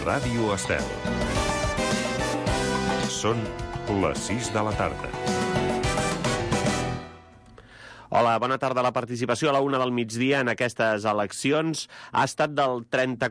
Ràdio Estel. Són les 6 de la tarda. Hola, bona tarda. La participació a la 1 del migdia en aquestes eleccions ha estat del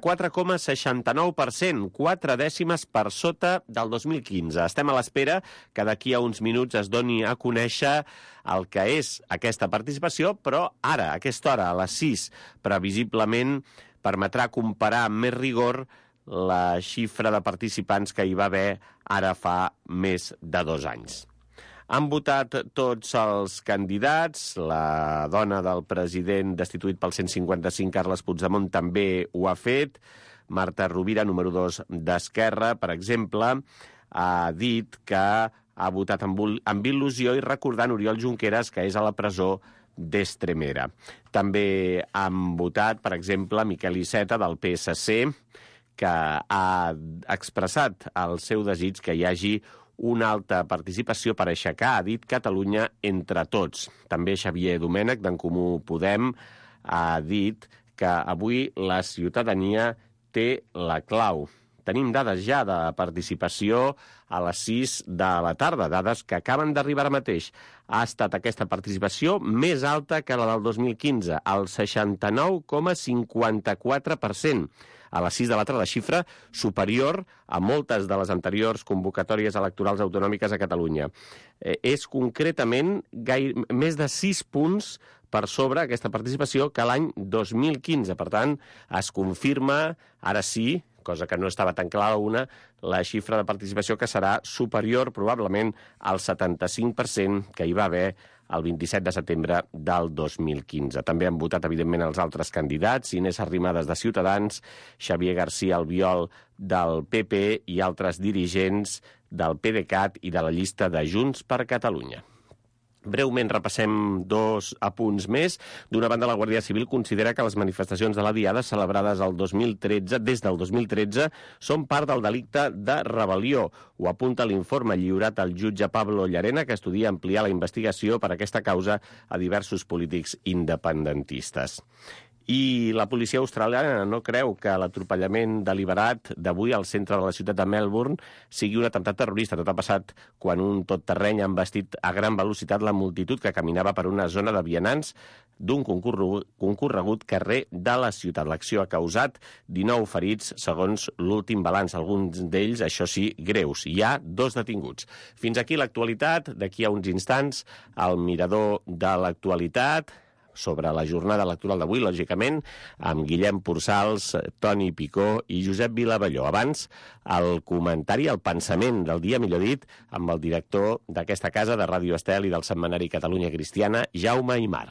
34,69%, 4 dècimes per sota del 2015. Estem a l'espera que d'aquí a uns minuts es doni a conèixer el que és aquesta participació, però ara, a aquesta hora, a les 6, previsiblement permetrà comparar amb més rigor la xifra de participants que hi va haver ara fa més de 2 anys. Han votat tots els candidats. La dona del president destituït pel 155, Carles Puigdemont, també ho ha fet. Marta Rovira, número 2 d'Esquerra, per exemple, ha dit que ha votat amb il·lusió i recordant Oriol Junqueras, que és a la presó d'Estremera. També han votat, per exemple, Miquel Iceta, del PSC, que ha expressat el seu desig que hi hagi una alta participació per aixecar, ha dit, Catalunya entre tots. També Xavier Domènech, d'En Comú Podem, ha dit que avui la ciutadania té la clau. Tenim dades ja de participació a les 6 de la tarda, dades que acaben d'arribar ara mateix. Ha estat aquesta participació més alta que la del 2015, el 69,54%. A les 6 de la tarda, xifra superior a moltes de les anteriors convocatòries electorals autonòmiques a Catalunya. És concretament més de 6 punts per sobre aquesta participació que l'any 2015. Per tant, es confirma, ara sí, cosa que no estava tan clara la xifra de participació que serà superior probablement al 75% que hi va haver el 27 de setembre del 2015. També han votat, evidentment, els altres candidats, Inés Arrimadas de Ciutadans, Xavier García Albiol del PP i altres dirigents del PDeCAT i de la llista de Junts per Catalunya. Breument repassem 2 apunts més. D'una banda, la Guàrdia Civil considera que les manifestacions de la Diada celebrades des del 2013 són part del delicte de rebel·lió. Ho apunta l'informe lliurat al jutge Pablo Llarena, que estudia ampliar la investigació per aquesta causa a diversos polítics independentistes. I la policia australiana no creu que l'atropellament deliberat d'avui al centre de la ciutat de Melbourne sigui un atemptat terrorista. Tot ha passat quan un totterreny ha embestit a gran velocitat la multitud que caminava per una zona de vianants d'un concorregut carrer de la ciutat. L'acció ha causat 19 ferits, segons l'últim balanç, alguns d'ells, això sí, greus. Hi ha 2 detinguts. Fins aquí l'actualitat. D'aquí a uns instants, el mirador de l'actualitat sobre la jornada electoral d'avui, lògicament, amb Guillem Pursals, Toni Picó i Josep Vilavelló. Abans, el comentari, el pensament del dia, millor dit, amb el director d'aquesta casa, de Ràdio Estel i del setmanari Catalunya Cristiana, Jaume Aymar.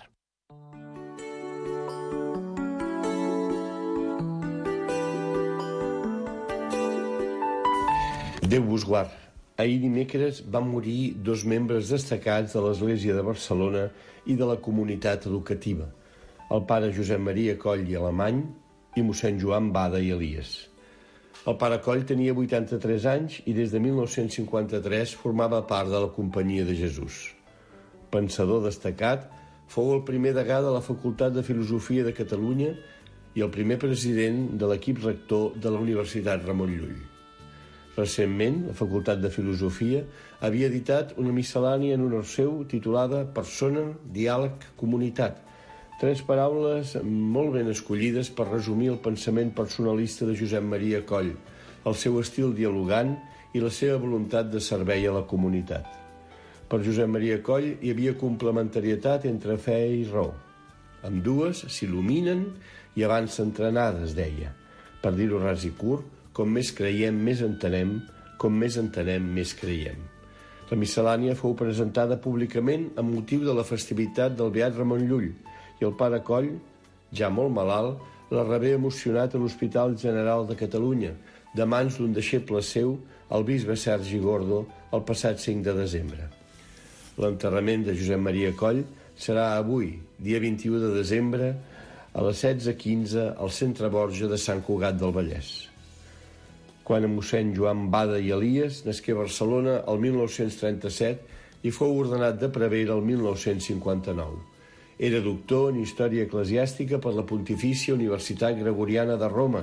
Déu vos guard. Ahir dimecres van morir 2 membres destacats de l'Església de Barcelona i de la comunitat educativa, el pare Josep Maria Coll i Alemany i mossèn Joan Bada i Elies. El pare Coll tenia 83 anys i des de 1953 formava part de la Companyia de Jesús. Pensador destacat, fou el primer degà de la Facultat de Filosofia de Catalunya i el primer president de l'equip rector de la Universitat Ramon Llull. Recentment, la Facultat de Filosofia havia editat una miscel·lània en honor seu titulada Persona, Diàleg, Comunitat. 3 paraules molt ben escollides per resumir el pensament personalista de Josep Maria Coll, el seu estil dialogant i la seva voluntat de servei a la comunitat. Per Josep Maria Coll hi havia complementarietat entre fe i raó. Ambdues s'il·luminen i avancen trenades, deia. Per dir-ho ras i curt, com més creiem, més entenem, com més entenem, més creiem. La miscel·lània fou presentada públicament amb motiu de la festivitat del beat Ramon Llull i el pare Coll, ja molt malalt, la rebé emocionat a l'Hospital General de Catalunya, de mans d'un deixeble seu, el bisbe Sergi Gordo, el passat 5 de desembre. L'enterrament de Josep Maria Coll serà avui, dia 21 de desembre, a les 16:15 al Centre Borja de Sant Cugat del Vallès. Quan a mossèn Joan Bada i Elies nasqué a Barcelona el 1937 i fou ordenat de prevere el 1959. Era doctor en Història Eclesiàstica per la Pontifícia Universitat Gregoriana de Roma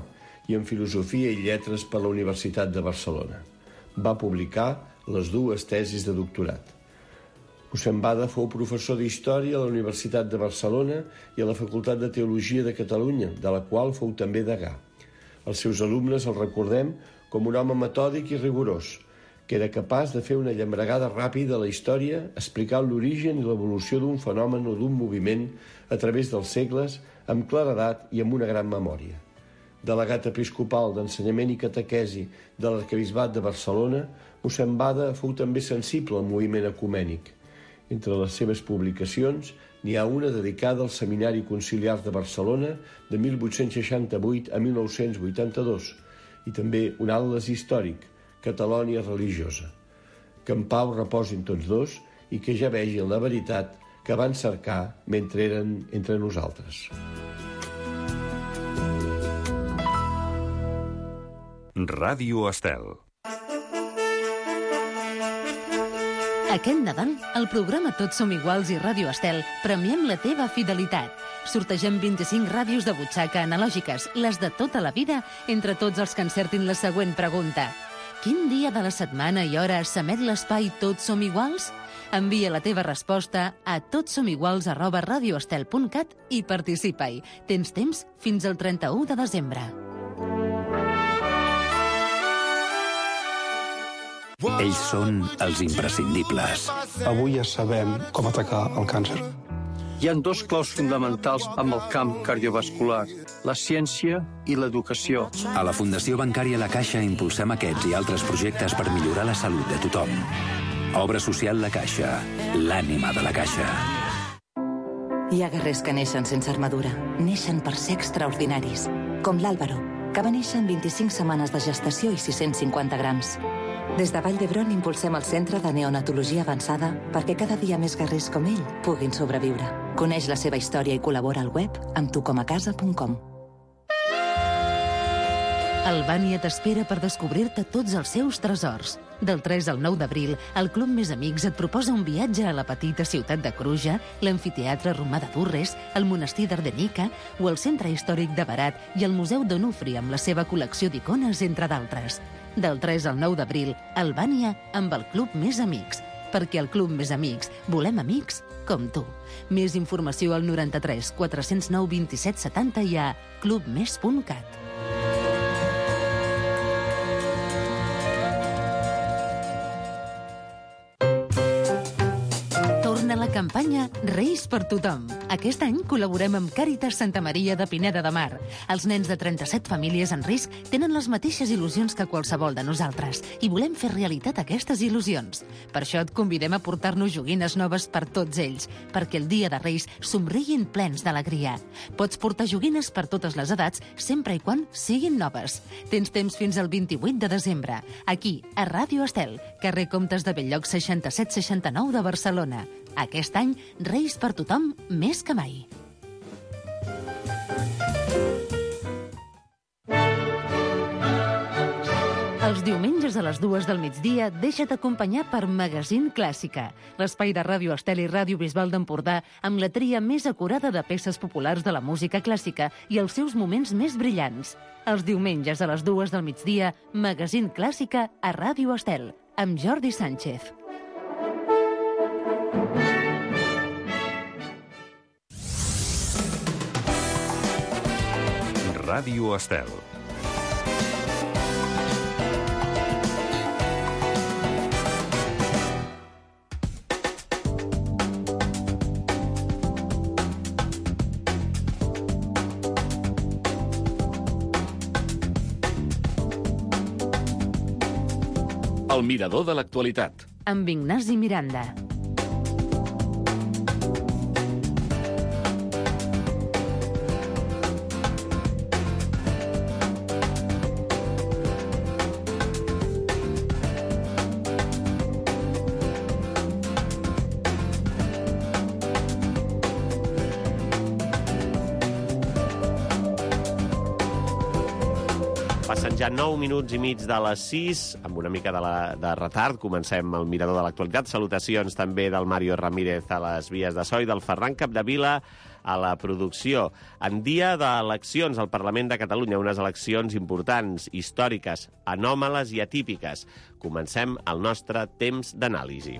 i en Filosofia i Lletres per la Universitat de Barcelona. Va publicar les 2 tesis de doctorat. Mossèn Bada fou professor d'Història a la Universitat de Barcelona i a la Facultat de Teologia de Catalunya, de la qual fou també degà. Els seus alumnes el recordem com un home metòdic i rigorós, que era capaç de fer una llambregada ràpida a la història, explicant l'origen i l'evolució d'un fenomen o d'un moviment a través dels segles, amb claredat i amb una gran memòria. Delegat episcopal d'Ensenyament i Catequesi de l'Arquebisbat de Barcelona, mossèn Bada fou també sensible al moviment ecumènic. Entre les seves publicacions n'hi ha una dedicada al Seminari Conciliar de Barcelona de 1868 a 1982 i també un atles històric, Catalònia religiosa. Que en pau reposin tots dos i que ja vegin la veritat que van cercar mentre eren entre nosaltres. Ràdio Estel. Aquest Nadal, al programa Tots som iguals i Ràdio Estel premiem la teva fidelitat. Sortegem 25 ràdios de butxaca analògiques, les de tota la vida, entre tots els que encertin la següent pregunta. Quin dia de la setmana i hora s'emet l'espai Tots som iguals? Envia la teva resposta a totsomiguals@radioestel.cat i participa-hi. Tens temps fins al 31 de desembre. Ells són els imprescindibles. Avui ja sabem com atacar el càncer. Hi ha 2 claus fonamentals amb el camp cardiovascular, la ciència i l'educació. A la Fundació Bancària La Caixa impulsem aquests i altres projectes per millorar la salut de tothom. Obra social La Caixa, l'ànima de la Caixa. Hi ha guerrers que neixen sense armadura. Neixen per ser extraordinaris. Com l'Àlvaro, que va néixer en 25 setmanes de gestació i 650 grams. Des de Vall d'Hebron impulsem el Centre de Neonatologia Avançada perquè cada dia més guerrers com ell puguin sobreviure. Coneix la seva història i col·labora al web amb tucomacasa.com. Albània t'espera per descobrir-te tots els seus tresors. Del 3 al 9 d'abril, el Club Més Amics et proposa un viatge a la petita ciutat de Cruja, l'amfiteatre romà de Durres, el monestir d'Ardenica o el centre històric de Berat i el Museu d'Onufri amb la seva col·lecció d'icones, entre d'altres. Del 3 al 9 d'abril, Albània amb el Club Més Amics. Perquè al Club Més Amics volem amics com tu. Més informació al 93 409 27 70 i a clubmes.cat. La campanya Reis per tothom. Aquest any col·laborem amb Càritas Santa Maria de Pineda de Mar. Els nens de 37 famílies en risc tenen les mateixes il·lusions que qualsevol de nosaltres i volem fer realitat aquestes il·lusions. Per això et convidem a portar-nos joguines noves per tots ells, perquè el dia de Reis somriguin plens d'alegria. Pots portar joguines per totes les edats, sempre i quan siguin noves. Tens temps fins al 28 de desembre, aquí, a Ràdio Estel, carrer Comtes de Belllloc 6769 de Barcelona. Aquest any, Reis per tothom més que mai. Els diumenges a les 2 del migdia deixa't acompanyar per Magazín Clàssica, l'espai de Ràdio Estel i Ràdio Bisbal d'Empordà amb la tria més acurada de peces populars de la música clàssica i els seus moments més brillants. Els diumenges a les 2 del migdia, Magazín Clàssica a Ràdio Estel, amb Jordi Sánchez. Ràdio Estel. El mirador de l'actualitat. Amb Ignasi Miranda. Passen ja 9 minuts i mig de les 6, amb una mica de retard. Comencem el mirador de l'actualitat. Salutacions també del Mario Ramírez a les vies de so i del Ferran Capdevila a la producció. En dia d'eleccions al Parlament de Catalunya, unes eleccions importants, històriques, anòmales i atípiques. Comencem el nostre temps d'anàlisi.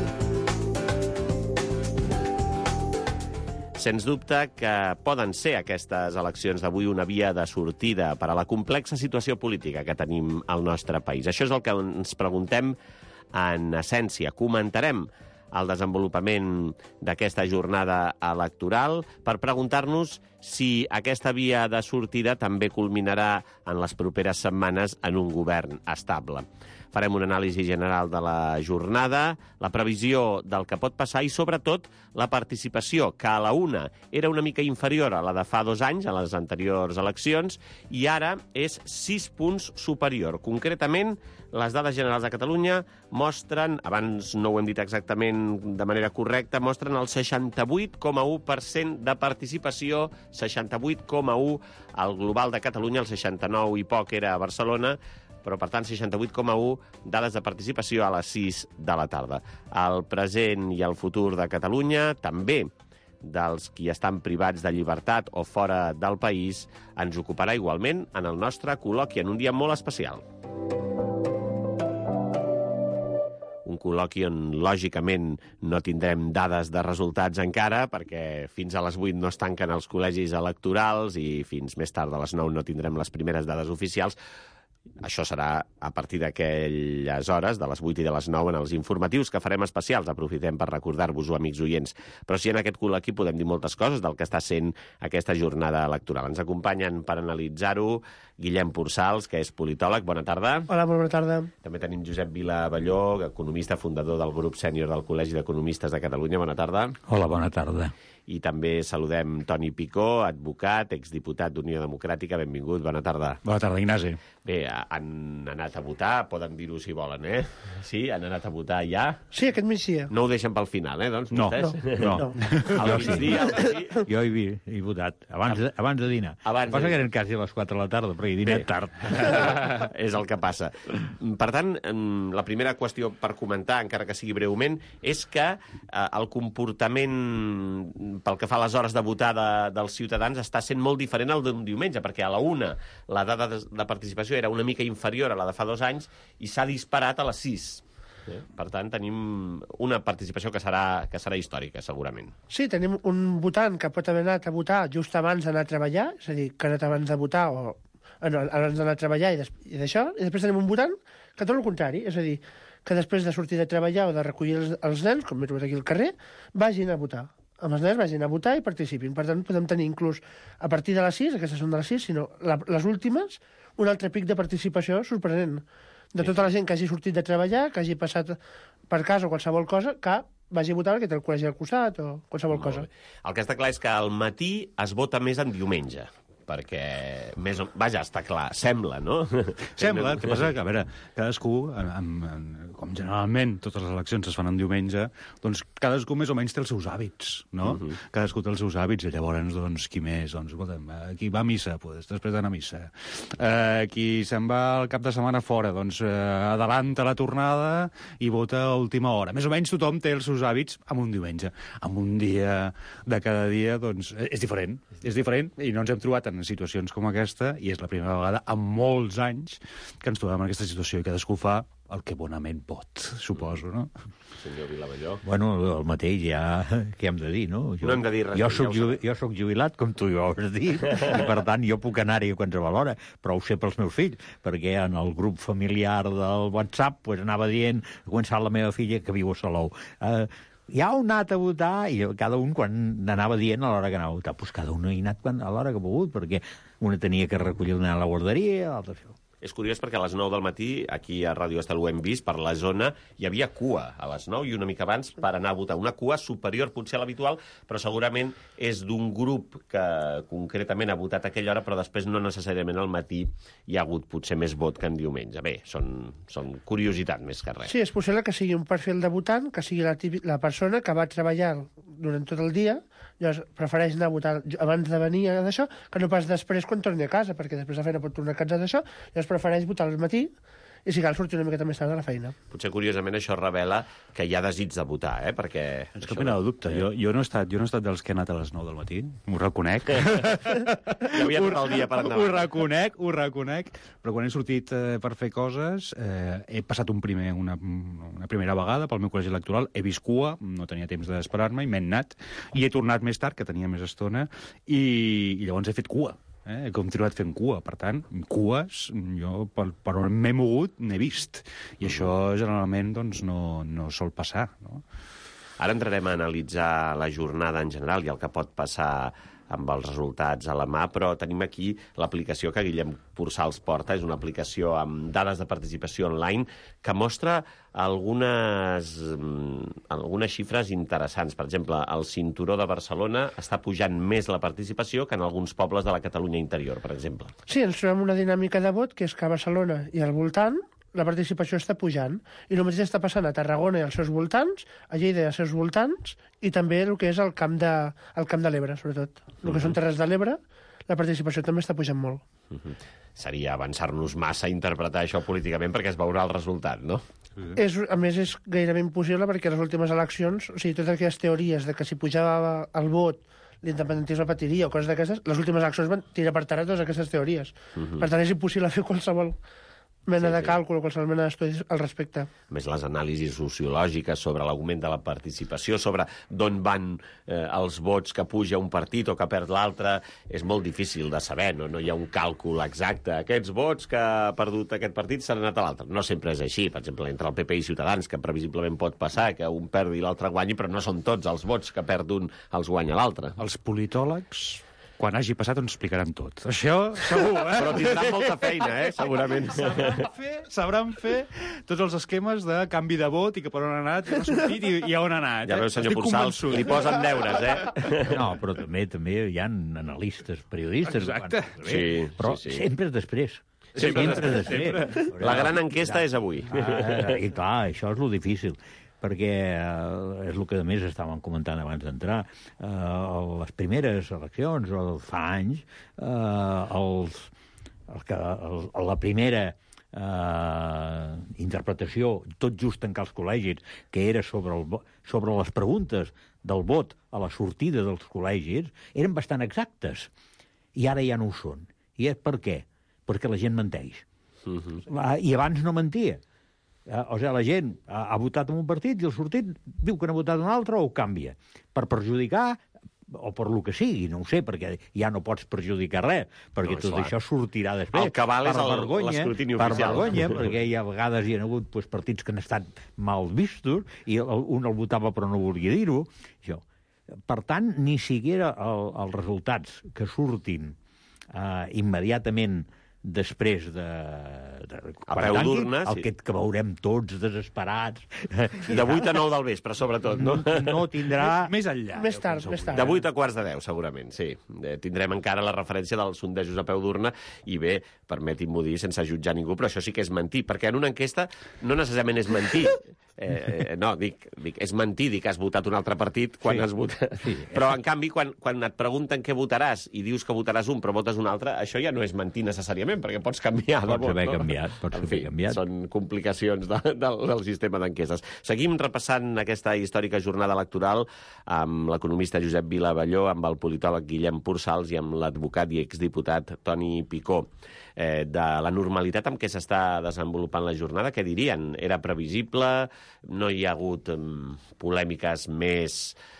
Sens dubte que poden ser aquestes eleccions d'avui una via de sortida per a la complexa situació política que tenim al nostre país. Això és el que ens preguntem en essència. Comentarem el desenvolupament d'aquesta jornada electoral per preguntar-nos si aquesta via de sortida també culminarà en les properes setmanes en un govern estable. Farem una anàlisi general de la jornada, la previsió del que pot passar i, sobretot, la participació, que a la una era una mica inferior a la de fa 2 anys, a les anteriors eleccions, i ara és 6 punts superior. Concretament, les dades generals de Catalunya mostren, abans no ho hem dit exactament de manera correcta, mostren el 68,1% de participació, 68,1% al global de Catalunya, el 69 i poc era a Barcelona, però, per tant, 68,1 dades de participació a les 6 de la tarda. El present i el futur de Catalunya, també dels qui estan privats de llibertat o fora del país, ens ocuparà igualment en el nostre col·loqui, en un dia molt especial. Un col·loqui on, lògicament, no tindrem dades de resultats encara, perquè fins a les 8 no es tanquen els col·legis electorals i fins més tard a les 9 no tindrem les primeres dades oficials. Això serà a partir d'aquelles hores, de les 8 i de les 9, en els informatius que farem especials. Aprofitem per recordar-vos-ho, amics oients. Però sí, en aquest col·loqui podem dir moltes coses del que està sent aquesta jornada electoral. Ens acompanyen per analitzar-ho Guillem Pursals, que és politòleg. Bona tarda. Hola, bona tarda. També tenim Josep Vila Balló, economista, fundador del grup sènior del Col·legi d'Economistes de Catalunya. Bona tarda. Hola, bona tarda. I també saludem Toni Picó, advocat, exdiputat d'Unió Democràtica. Benvingut, bona tarda. Bona tarda, Ignasi. Bé, han anat a votar, poden dir-ho si volen, eh? Sí, han anat a votar ja? Sí, aquest migdia. No ho deixen pel final, doncs, no, vostès? No. Al migdia, al matí? Jo he votat, abans de dinar. Passa que eren quasi a les 4 de la tarda, però he dinat tard. És el que passa. Per tant, la primera qüestió per comentar, encara que sigui breument, és que el comportament pel que fa a les hores de votar dels ciutadans està sent molt diferent al d'un diumenge, perquè a la una la dada de participació era una mica inferior a la de fa 2 anys i s'ha disparat a les 6. Per tant, tenim una participació que serà històrica, segurament. Sí, tenim un votant que pot haver anat a votar just abans d'anar a treballar, és a dir, que ha anat abans de votar o abans d'anar a treballar i d'això, i després tenim un votant que tot el contrari, és a dir, que després de sortir de treballar o de recollir els nens, com m'he trobat aquí al carrer, vagin a votar. Amb els nens vagin a votar i participin. Per tant, podem tenir inclús, a partir de les 6, aquestes són de les 6, sinó les últimes, un altre pic de participació sorprenent. De tota la gent que hagi sortit de treballar, que hagi passat per casa o qualsevol cosa, que vagi a votar perquè té el col·legi al costat o qualsevol cosa. El que està clar és que al matí es vota més en diumenge, perquè, vaja, està clar, sembla, no? Sembla, el que passa que, a veure, cadascú, com generalment totes les eleccions es fan en diumenge, doncs cadascú més o menys té els seus hàbits, no? Cadascú té els seus hàbits, i llavors, doncs, qui més? Doncs, escolta'm, qui va a missa? Pues, després d'anar a missa. Qui se'n va al cap de setmana fora? Doncs adelanta la tornada i vota a última hora. Més o menys tothom té els seus hàbits en un diumenge. En un dia de cada dia, doncs, és diferent. És diferent, i no ens hem trobat en situacions com aquesta, i és la primera vegada en molts anys que ens trobem en aquesta situació i cadascú fa el que bonament pot, suposo, no? Senyor Vilavelló. Bueno, el mateix ja, què hem de dir, no? No hem de dir res. Jo soc jubilat, com tu ja ho has dit, i per tant jo puc anar-hi a qualsevol hora, però ho sé pels meus fills, perquè en el grup familiar del WhatsApp pues, anava dient, ha començat la meva filla que viu a Salou, ja heu anat a votar, i cada un quan anava dient a l'hora que anava a votar, doncs cada un ha anat a l'hora que ha pogut, perquè una tenia que recollir el nen a la guarderia, l'altra això. És curiós perquè a les 9 del matí, aquí a Ràdio Estel ho hem vist, per la zona hi havia cua a les 9 i una mica abans per anar a votar. Una cua superior potser a l'habitual, però segurament és d'un grup que concretament ha votat a aquella hora, però després no necessàriament al matí hi ha hagut potser més vot que en diumenge. Bé, són curiositat més que res. Sí, és possible que sigui un perfil de votant, que sigui la persona que va treballar durant tot el dia, llavors prefereix anar a votar abans de venir d'això, que no pas després quan torni a casa, perquè després de feina pot tornar cansat d'això, llavors prefereix votar al matí i si cal sortir una miqueta més tard de la feina. Potser, curiosament, això revela que hi ha desig de votar, perquè... És cap mena de dubte. Jo no he estat dels que he anat a les 9 del matí, ho reconec. Ja havia tot el dia per endavant. Ho reconec, però quan he sortit per fer coses, he passat una primera vegada pel meu col·legi electoral, he vist cua, no tenia temps d'esperar-me, i m'he anat, i he tornat més tard, que tenia més estona, i llavors he fet cua. He continuat fent cua. Per tant, cues, jo per on m'he mogut n'he vist. I això generalment doncs, no sol passar. No? Ara entrarem a analitzar la jornada en general i el que pot passar amb els resultats a la mà, però tenim aquí l'aplicació que Guillem Pursals porta. És una aplicació amb dades de participació online que mostra algunes xifres interessants. Per exemple, el Cinturó de Barcelona està pujant més la participació que en alguns pobles de la Catalunya interior, per exemple. Sí, ens trobem una dinàmica de vot, que és que a Barcelona i al voltant la participació està pujant, i el mateix està passant a Tarragona i als seus voltants, a Lleida i als seus voltants, i també el que és el Camp de l'Ebre, sobretot. El que són Terres de l'Ebre, la participació també està pujant molt. Seria avançar-nos massa a interpretar això políticament perquè es veurà el resultat, no? A més, és gairebé impossible perquè les últimes eleccions, o sigui, totes aquelles teories de que si pujava el vot l'independentisme patiria o coses d'aquestes, les últimes eleccions van tirar per terra totes aquestes teories. Per tant, és impossible fer qualsevol mena de càlcul o qualsevol mena d'estudis al respecte. A més, les anàlisis sociològiques sobre l'augment de la participació, sobre d'on van els vots que puja un partit o que perd l'altre, és molt difícil de saber, no hi ha un càlcul exacte. Aquests vots que ha perdut aquest partit s'han anat a l'altre. No sempre és així. Per exemple, entre el PP i Ciutadans, que previsiblement pot passar que un perdi i l'altre guanyi, però no són tots els vots que perd un els guanya l'altre. Els politòlegs, quan hagi passat, ens explicaran tot. Això, segur, Però tindran molta feina, segurament. Sabran fer tots els esquemes de canvi de vot i que per on ha anat, ha sortit i a on ha anat. Ja veus, senyor Pursals, li posen deures, No, però també hi ha analistes, periodistes... Exacte. Però sempre és després. Sempre és després. La gran enquesta és avui. I clar, això és lo difícil, perquè és el que a més estàvem comentant abans d'entrar. Les primeres eleccions, o fa anys, la primera interpretació, tot just tancar els col·legis, que era sobre les preguntes del vot a la sortida dels col·legis, eren bastant exactes. I ara ja no ho són. I per què? Perquè la gent menteix. I abans no mentia. O sigui, la gent ha votat en un partit i el sortit diu que n'ha votat un altre o ho canvia. Per perjudicar o per lo que sigui, no ho sé, perquè ja no pots perjudicar res, perquè tot això sortirà després. El que val és l'escrutini oficial. Per vergonya, perquè a vegades hi ha hagut partits que han estat mal vistos i un el votava però no volia dir-ho. Per tant, ni siquiera els resultats que surtin immediatament després de a peu d'urna, el que veurem tots desesperats. De 8 a 9 del vespre, sobretot, no? No tindrà... Més enllà. Més tard. De 8 a quarts de 10, segurament, sí. Tindrem encara la referència dels sondejos a peu d'urna i bé, permetin-m'ho dir sense jutjar ningú, però això sí que és mentir, perquè en una enquesta no necessàriament és mentir. No, dic, és mentir dir que has votat un altre partit quan has votat. Però, en canvi, quan et pregunten què votaràs i dius que votaràs un però votes un altre, això ja no és mentir necessàriament, perquè pots canviar de vot. Pots haver canviat. Són complicacions del sistema d'enquestes. Seguim repassant aquesta històrica jornada electoral amb l'economista Josep Vilavalló, amb el politòleg Guillem Pursals i amb l'advocat i exdiputat Toni Picó. De la normalitat amb què s'està desenvolupant la jornada, què dirien? Era previsible? No hi ha hagut polèmiques més...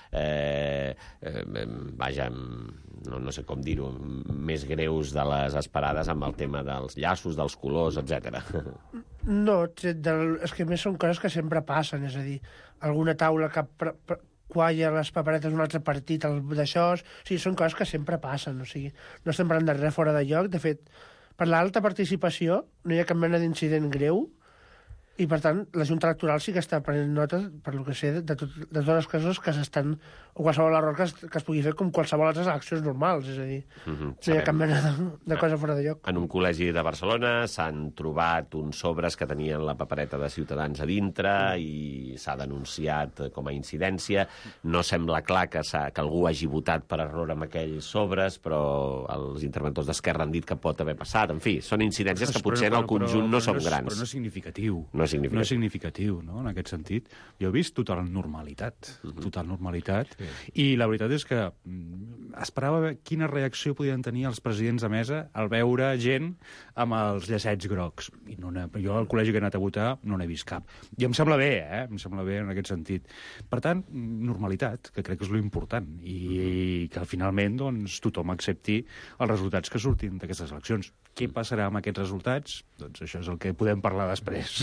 vaja, no sé com dir-ho, més greus de les esperades amb el tema dels llaços, dels colors, etc. No, és que més són coses que sempre passen, és a dir, alguna taula que qualla les paperetes d'un altre partit d'això, o sigui, són coses que sempre passen, o sigui, no estem parlant de res fora de lloc. De fet, per l'alta participació no hi ha cap mena d'incident greu I, per tant, la Junta Electoral sí que està prenent nota, per lo que sé, de totes les coses que s'estan... o qualsevol error que es pugui fer com qualsevol altres eleccions normals, és a dir, no hi ha cap mena de cosa fora de lloc. En un col·legi de Barcelona s'han trobat uns sobres que tenien la papereta de Ciutadans a dintre i s'ha denunciat com a incidència. No sembla clar que algú hagi votat per error amb aquells sobres, però els interventors d'Esquerra han dit que pot haver passat. En fi, són incidències que potser en el conjunt no són grans. Però no és significatiu. No és significatiu. No és significatiu, no?, en aquest sentit. Jo he vist total normalitat. Total normalitat. I la veritat és que esperava quina reacció podien tenir els presidents de mesa al veure gent amb els llacets grocs. I jo al col·legi que he anat a votar no n'he vist cap. I em sembla bé, em sembla bé en aquest sentit. Per tant, normalitat, que crec que és lo important. I que finalment doncs, tothom accepti els resultats que surtin d'aquestes eleccions. Què passarà amb aquests resultats? Doncs això és el que podem parlar després.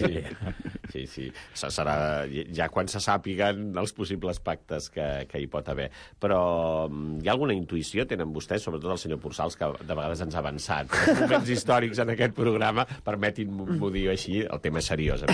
Sí. Serà ja quan se sàpiguen els possibles pactes que hi pot haver. Però hi ha alguna intuïció, tenen vostès, sobretot el senyor Pursals, que de vegades ens ha avançat en moments històrics en aquest programa, permetin-m'ho dir així, el tema és seriós.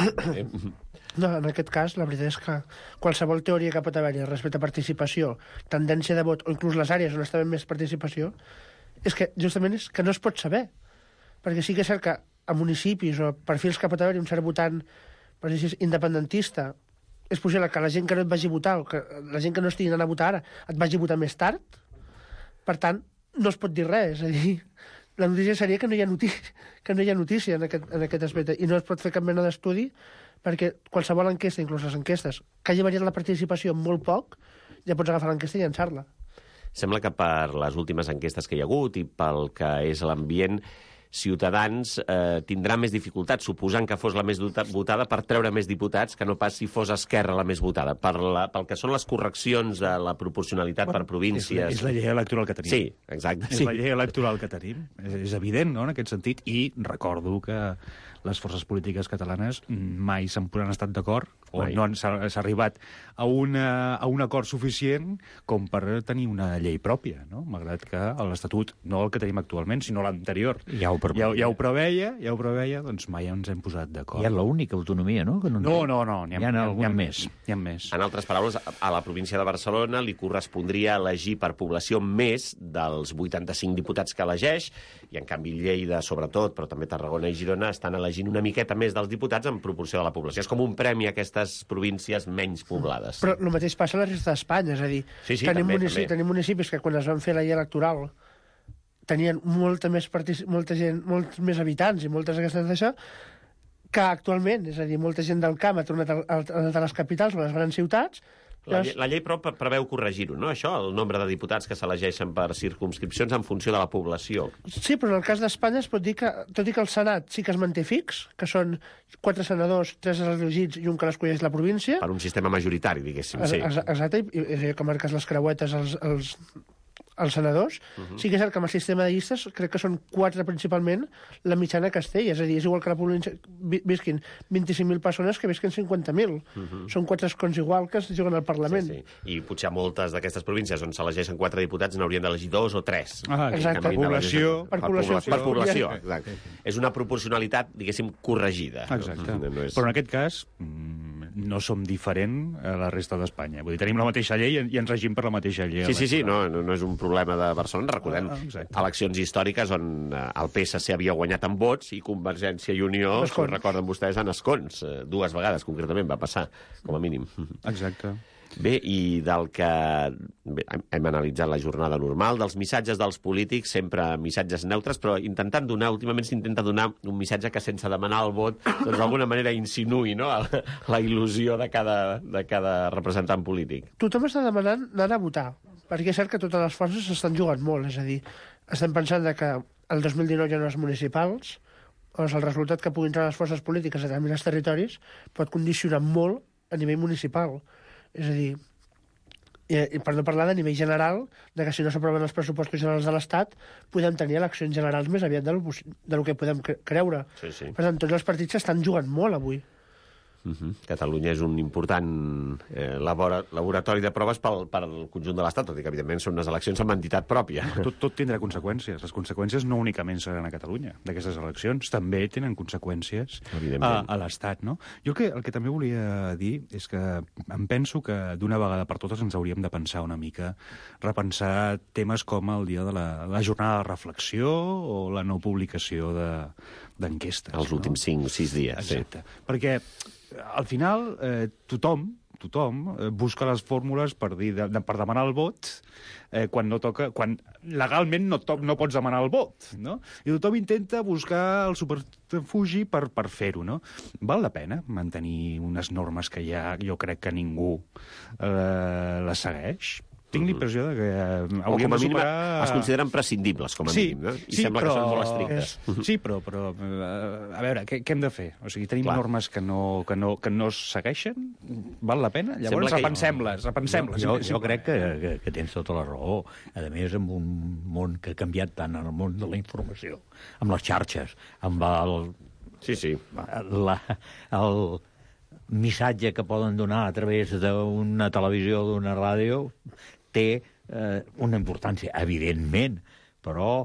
No, en aquest cas, la veritat és que qualsevol teoria que pot haver-hi respecte a participació, tendència de vot, o inclús les àrees on està més participació, és que justament és que no es pot saber. Perquè sí que és cert que a municipis o perfils que pot haver-hi un cert votant, per dir independentista, és possible que la gent que no et vagi a votar o que la gent que no estigui anant a votar ara et vagi a votar més tard. Per tant, no es pot dir res. És a dir, la notícia seria que no hi ha notícia en aquest aspecte i no es pot fer cap mena d'estudi perquè qualsevol enquesta, inclús les enquestes, que hagi variat la participació molt poc, ja pots agafar l'enquesta i llançar-la. Sembla que per les últimes enquestes que hi ha hagut i pel que és l'ambient, Ciutadans tindrà més dificultats, suposant que fos la més votada, per treure més diputats que no pas si fos Esquerra la més votada. Pel que són les correccions de la proporcionalitat per províncies... És la llei electoral que tenim. Sí, exacte. És la llei electoral que tenim. És evident, no?, en aquest sentit. I recordo que les forces polítiques catalanes mai s'han estat d'acord o no s'ha arribat a un acord suficient com per tenir una llei pròpia, no? Malgrat que l'Estatut, no el que tenim actualment, sinó l'anterior, ja ho preveia, doncs mai ens hem posat d'acord. Ja és l'única autonomia, no? Que no, n'hi ha més. En altres paraules, a la província de Barcelona li correspondria elegir per població més dels 85 diputats que elegeix, i en canvi Lleida, sobretot, però també Tarragona i Girona, estan elegint una miqueta més dels diputats en proporció de la població. És com un premi a aquestes províncies menys poblades. Però el mateix passa a la resta d'Espanya, és a dir, tenim municipis que quan es van fer la llei electoral tenien molta més gent, molts més habitants i moltes d'aquestes d'això, que actualment, és a dir, molta gent del camp ha tornat a les capitals o a les grans ciutats. La llei però preveu corregir-ho, no, això? El nombre de diputats que s'elegeixen per circumscripcions en funció de la població. Sí, però en el cas d'Espanya es pot dir que, tot i que el Senat sí que es manté fix, que són 4 senadors, 3 elegits i un que l'escolleix la província... Per un sistema majoritari, diguéssim, sí. Exacte, i que marques les creuetes els senadors, sí que és cert que amb el sistema de llistes crec que són 4 principalment la mitjana a Castella, és a dir, és igual que la província visquin 25.000 persones que visquin 50.000. Són 4 escons igual que es juguen al Parlament. Sí. I potser a moltes d'aquestes províncies on s'elegeixen 4 diputats n'haurien d'elegir 2 o 3. Exacte. Per població. Per població, exacte. És una proporcionalitat, diguéssim, corregida. Exacte. Però en aquest cas no som diferent a la resta d'Espanya. Vull dir, tenim la mateixa llei i ens regim per la mateixa llei. Sí, no és un problema de Barcelona. Recordem eleccions històriques on el PSC havia guanyat en vots i Convergència i Unió, si recorden vostès, en escons. 2 vegades, concretament, va passar, com a mínim. Exacte. Bé, i del que hem analitzat la jornada normal, dels missatges dels polítics, sempre missatges neutres, però últimament s'intenta donar un missatge que sense demanar el vot, doncs d'alguna manera insinuï, no?, la il·lusió de cada representant polític. Tothom està demanant anar a votar, perquè és cert que totes les forces s'estan jugant molt, és a dir, estem pensant que el 2019 ja no és municipals, doncs el resultat que puguin treure les forces polítiques a determinats territoris pot condicionar molt a nivell municipal. És a dir, i per no parlar de nivell general, de que si no s'aproven els pressupostos generals de l'Estat, podem tenir eleccions generals més aviat del que podem creure. Sí. Per tant, tots els partits s'estan jugant molt avui. Catalunya és un important laboratori de proves per al conjunt de l'Estat, tot i que, evidentment, són unes eleccions amb entitat pròpia. Tot tindrà conseqüències. Les conseqüències no únicament seran a Catalunya, d'aquestes eleccions, també tenen conseqüències a l'Estat, no? Jo el que també volia dir és que em penso que d'una vegada per totes ens hauríem de pensar una mica, repensar temes com el dia de la jornada de reflexió o la no publicació d'enquestes. Els últims 5 o 6 dies. Exacte. Perquè al final, tothom busca les fórmules per demanar el vot quan legalment no pots demanar el vot, no? I tothom intenta buscar el subterfugi per fer-ho, no? Val la pena mantenir unes normes que ja jo crec que ningú les segueix? Tinc l'impressió que hauríem de superar... Es consideren prescindibles, com a mínim, no? I sembla que són molt estrictes. Sí, però a veure, què hem de fer? O sigui, tenim normes que no es segueixen? Val la pena? Llavors repensem-les. Jo crec que tens tota la raó. A més, en un món que ha canviat tant en el món de la informació, amb les xarxes, amb el missatge que poden donar a través d'una televisió o d'una ràdio, té una importància, evidentment, però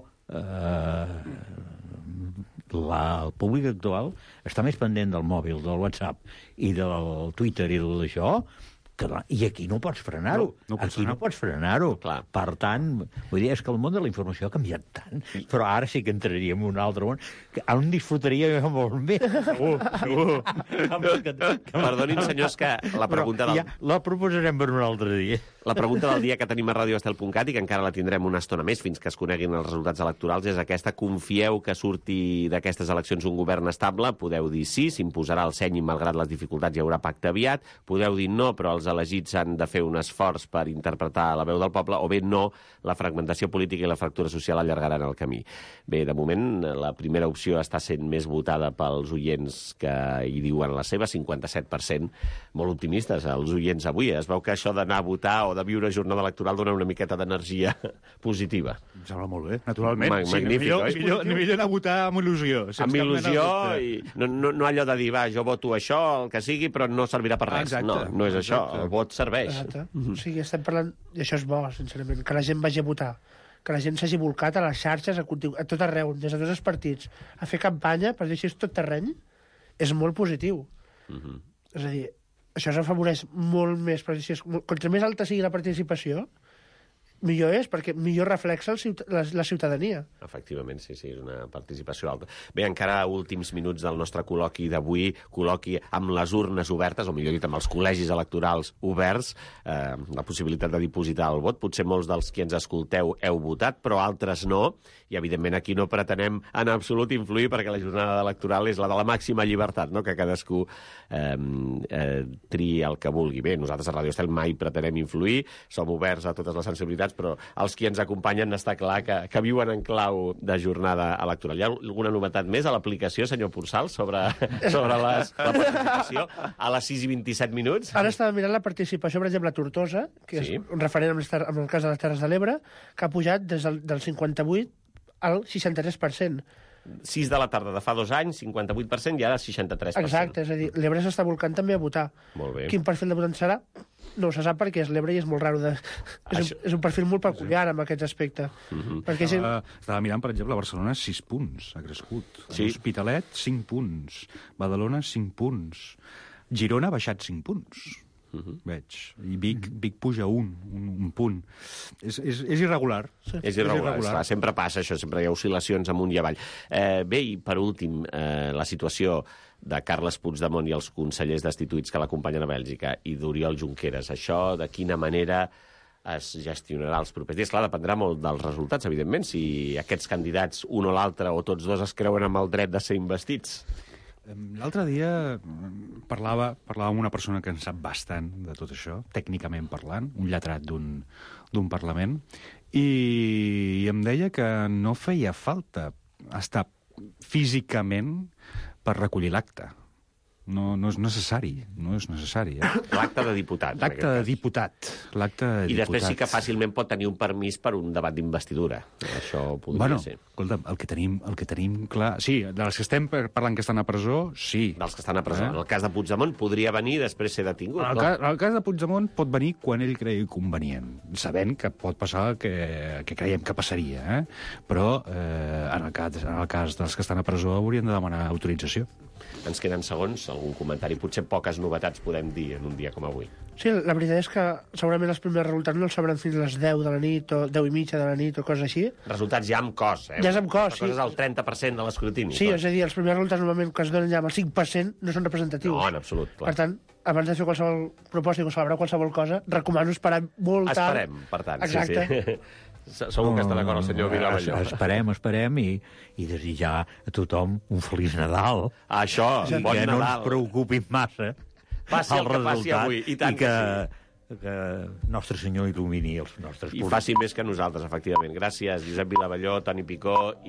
el públic actual està més pendent del mòbil, del WhatsApp i del Twitter i tot això, i aquí no pots frenar-ho. No pots frenar-ho. Per tant, vull dir, és que el món de la informació ha canviat tant, però ara sí que entraríem en un altre món, on disfrutaria molt més. Segur. Perdonin, senyors, que la pregunta la proposarem per un altre dia. La pregunta del dia que tenim a radioestel.cat i que encara la tindrem una estona més fins que es coneguin els resultats electorals és aquesta: confieu que surti d'aquestes eleccions un govern estable? Podeu dir sí, s'imposarà el seny i malgrat les dificultats hi haurà pacte aviat. Podeu dir no, però els elegits han de fer un esforç per interpretar la veu del poble, o bé no, la fragmentació política i la fractura social allargaran el camí. Bé, de moment, la primera opció està sent més votada pels oients que hi diuen la seva, 57%, molt optimistes, els oients avui. Es veu que això d'anar a votar o de viure jornada electoral dona una miqueta d'energia positiva. Em sembla molt bé, naturalment. Magnífic, oi? Millor anar a votar amb il·lusió. Amb il·lusió i no allò de dir, va, jo voto això, el que sigui, però no servirà per res. No és això. El vot serveix. O sigui, estem parlant, i això és bo, sincerament, que la gent vagi a votar, que la gent s'hagi volcat a les xarxes, a tot arreu, des de tots els partits, a fer campanya, per dir així, tot terreny, és molt positiu. És a dir, això s'afavoreix molt més, per dir així, contra més alta sigui la participació, millor és, perquè millor reflexa la ciutadania. Efectivament, sí, és una participació alta. Bé, encara últims minuts del nostre col·loqui d'avui, col·loqui amb les urnes obertes, o millor dit, amb els col·legis electorals oberts, la possibilitat de dipositar el vot. Potser molts dels qui ens escolteu heu votat, però altres no, i evidentment aquí no pretenem en absolut influir, perquè la jornada electoral és la de la màxima llibertat, no? Que cadascú triï el que vulgui. Bé, nosaltres a Radio Estel mai pretenem influir, som oberts a totes les sensibilitats, però els qui ens acompanyen està clar que viuen en clau de jornada electoral. Hi ha alguna novetat més a l'aplicació, senyor Pursal, sobre la participació a les 6:27 minuts? Ara estava mirant la participació, per exemple, a Tortosa, que és un referent en el cas de les Terres de l'Ebre, que ha pujat des del 58 al 63%. 6 de la tarda de fa 2 anys, 58%, i ara 63%. Exacte, és a dir, l'Ebre s'està volcant també a votar. Molt bé. Quin perfil de votant serà? No se sap, perquè és l'Ebre i és molt raro. És un perfil molt peculiar en aquest aspecte. Estava mirant, per exemple, a Barcelona 6 punts ha crescut. L'Hospitalet, 5 punts. Badalona, 5 punts. Girona ha baixat 5 punts. Veig. I Vic puja un punt. És irregular. És irregular. Sempre passa això, sempre hi ha oscil·lacions amunt i avall. Bé, i per últim, la situació de Carles Puigdemont i els consellers destituïts que l'acompanyen a Bèlgica i d'Oriol Junqueras. Això, de quina manera es gestionarà els propers dies? Clar, dependrà molt dels resultats, evidentment, si aquests candidats, un o l'altre, o tots dos, es creuen amb el dret de ser investits. L'altre dia parlava amb una persona que en sap bastant de tot això, tècnicament parlant, un lletrat d'un Parlament, i em deia que no feia falta estar físicament per recollir l'acte. No és necessari, no és necessari. L'acte de diputat. L'acte de diputat. I després sí que fàcilment pot tenir un permís per un debat d'investidura. Això podria ser. Escolta'm, el que tenim clar... Sí, dels que estem parlant que estan a presó, sí. Dels que estan a presó. En el cas de Puigdemont podria venir i després ser detingut. En el cas de Puigdemont pot venir quan ell cregui convenient, sabent que pot passar que creiem que passaria, però en el cas dels que estan a presó haurien de demanar autorització. Ens queden segons, algun comentari. Potser poques novetats podem dir en un dia com avui. Sí, la veritat és que segurament els primers resultats no els sabran fins a les 10 de la nit o 10 i mitja de la nit o coses així. Resultats ja amb cos, Ja és amb cos, sí. La cosa és el 30% de l'escrutini. Sí, és a dir, els primers resultats normalment que es donen ja amb el 5% no són representatius. No, en absolut, clar. Per tant, abans de fer qualsevol proposta o celebrar qualsevol cosa, recomano esperar molt tard. Esperem, per tant. Exacte. Sí. Segur que està d'acord el senyor Vilamalló. Esperem i desitjar a tothom un feliç Nadal. Això, bon Nadal. Que no ens preocupin massa passi el que passi avui, i tant que Nostre Senyor il·lumini els nostres i faci més que nosaltres, efectivament. Gràcies, Josep Vilamalló, Toni Picó